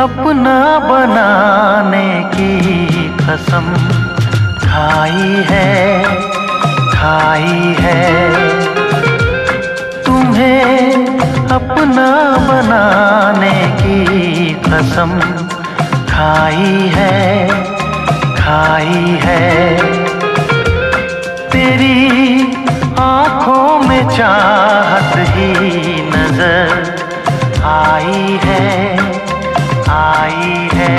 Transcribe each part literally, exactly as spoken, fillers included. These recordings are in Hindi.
अपना बनाने की कसम खाई है, खाई है। तुम्हें अपना बनाने की कसम खाई है, खाई है। तेरी आँखों में चाहत ही नजर आई है, आई है।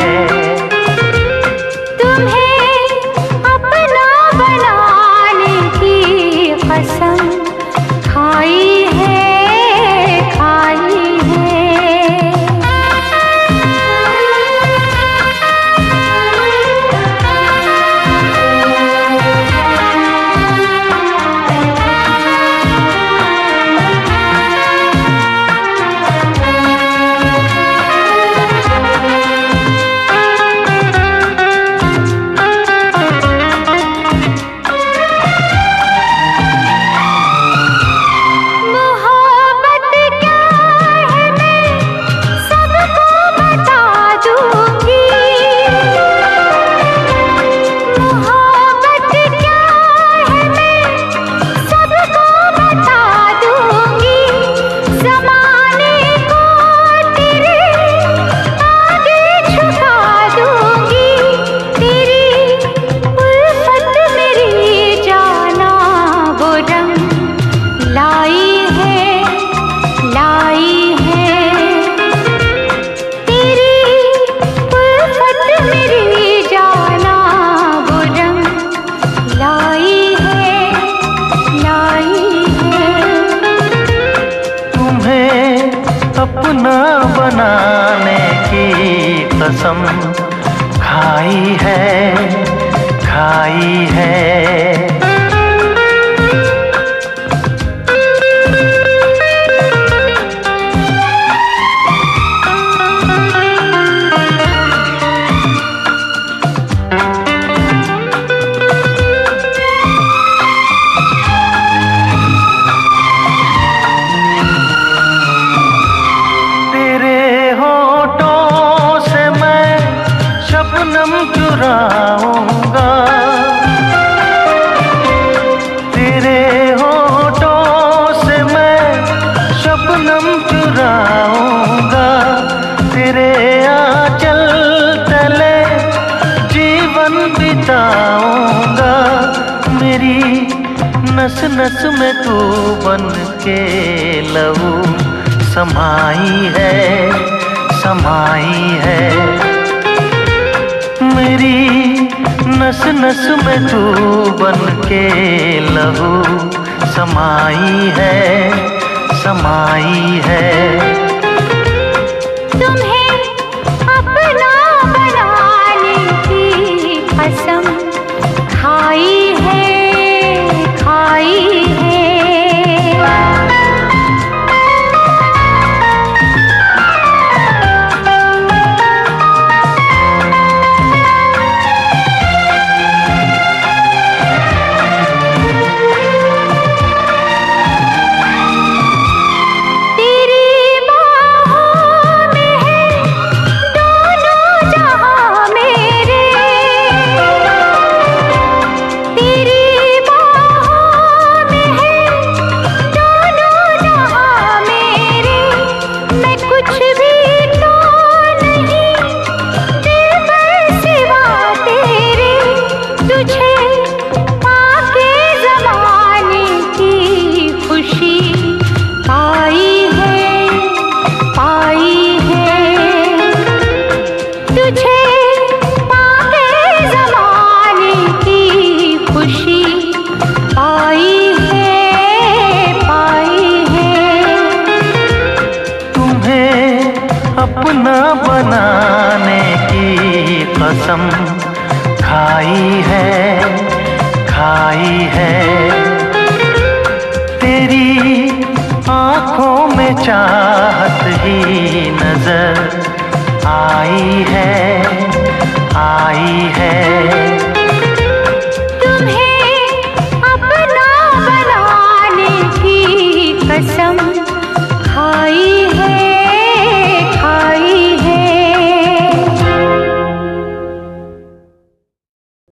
तुम्हें अपना बनाने की कसम खाई है, खाई है। अपना बनाने की कसम खाई है, खाई है। शबनम चुराऊंगा तेरे होठों से, मैं शबनम चुराऊंगा। तेरे आंचल तले जीवन बिताऊंगा। मेरी नस नस में तू बन के लहू समाई है, समाई है। मेरी नस नस में तू बन के लहू समाई है, समाई है। तुम्हें अपना बनाने की कसम खाई है, खाई है। अपना बनाने की कसम खाई है, खाई है। तेरी आँखों में चाहत ही नजर आई है, आई है।